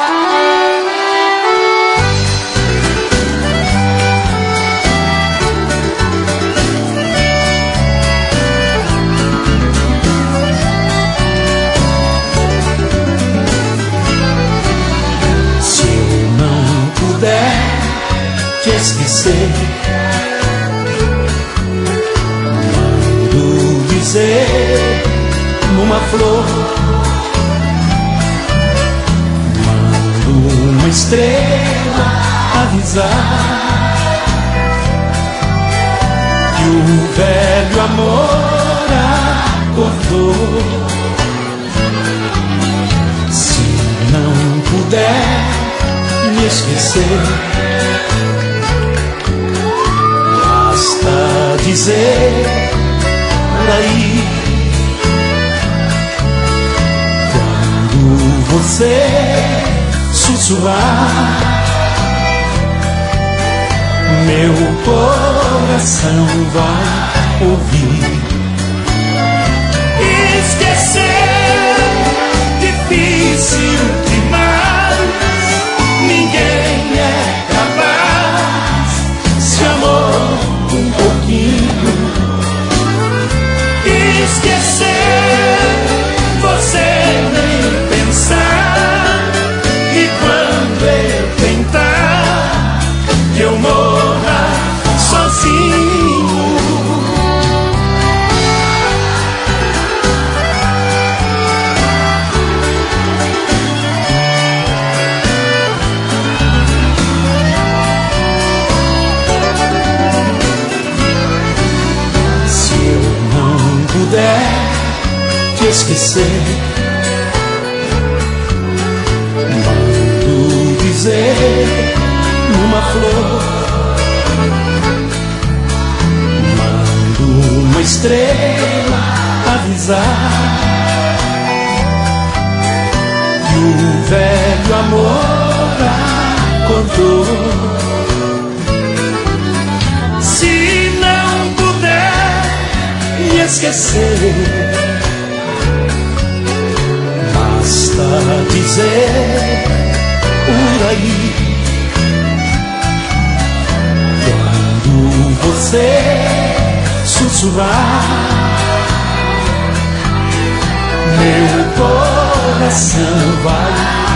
Te esquecer, mando dizer numa flor, mando uma estrela avisar que o velho amor acordou. Se não puder me esquecer, basta dizer por aí, quando você sussurrar, meu coração vai ouvir. Esquecer, difícil demais, ninguém é capaz. Se amor um pouquinho, esquecer, você nem pensar. E quando eu tentar, que eu morra sozinho. Te esquecer, mando dizer numa flor, mando uma estrela avisar que o velho amor acordou. Se não puder me esquecer, basta dizer por aí, quando você sussurrar, meu coração vai